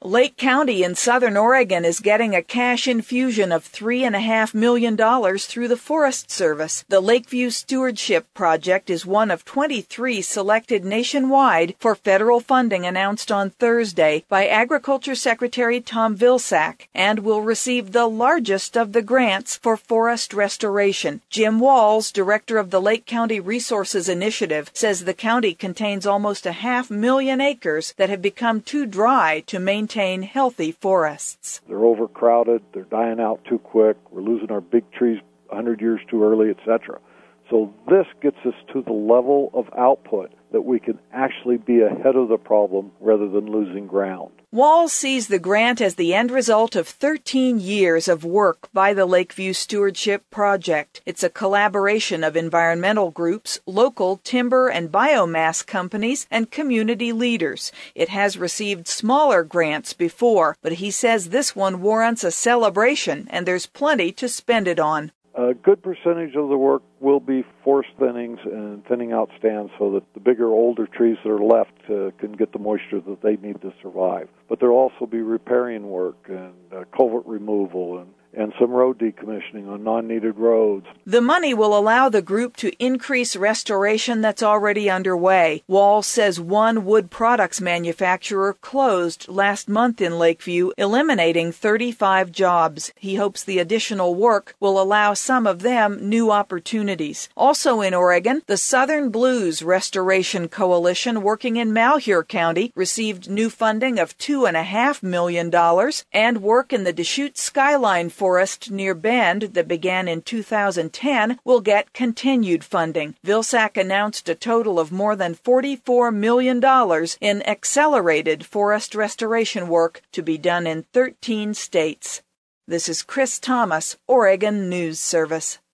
Lake County in southern Oregon is getting a cash infusion of $3.5 million through the Forest Service. The Lakeview Stewardship Project is one of 23 selected nationwide for federal funding announced on Thursday by Agriculture Secretary Tom Vilsack and will receive the largest of the grants for forest restoration. Jim Walls, director of the Lake County Resources Initiative, says the county contains almost 500,000 acres that have become too dry to maintain healthy forests. They're overcrowded, they're dying out too quick, we're losing our big trees 100 years too early, etc. So this gets us to the level of output that we can actually be ahead of the problem rather than losing ground. Walls sees the grant as the end result of 13 years of work by the Lakeview Stewardship Project. It's a collaboration of environmental groups, local timber and biomass companies, and community leaders. It has received smaller grants before, but he says this one warrants a celebration, and there's plenty to spend it on. A good percentage of the work will be forest thinnings and thinning out stands so that the bigger, older trees that are left can get the moisture that they need to survive. But there will also be riparian work and culvert removal and some road decommissioning on non-needed roads. The money will allow the group to increase restoration that's already underway. Walls says one wood products manufacturer closed last month in Lakeview, eliminating 35 jobs. He hopes the additional work will allow some of them new opportunities. Also in Oregon, the Southern Blues Restoration Coalition, working in Malheur County, received new funding of $2.5 million, and work in the Deschutes Skyline Forest near Bend that began in 2010 will get continued funding. Vilsack announced a total of more than $44 million in accelerated forest restoration work to be done in 13 states. This is Chris Thomas, Oregon News Service.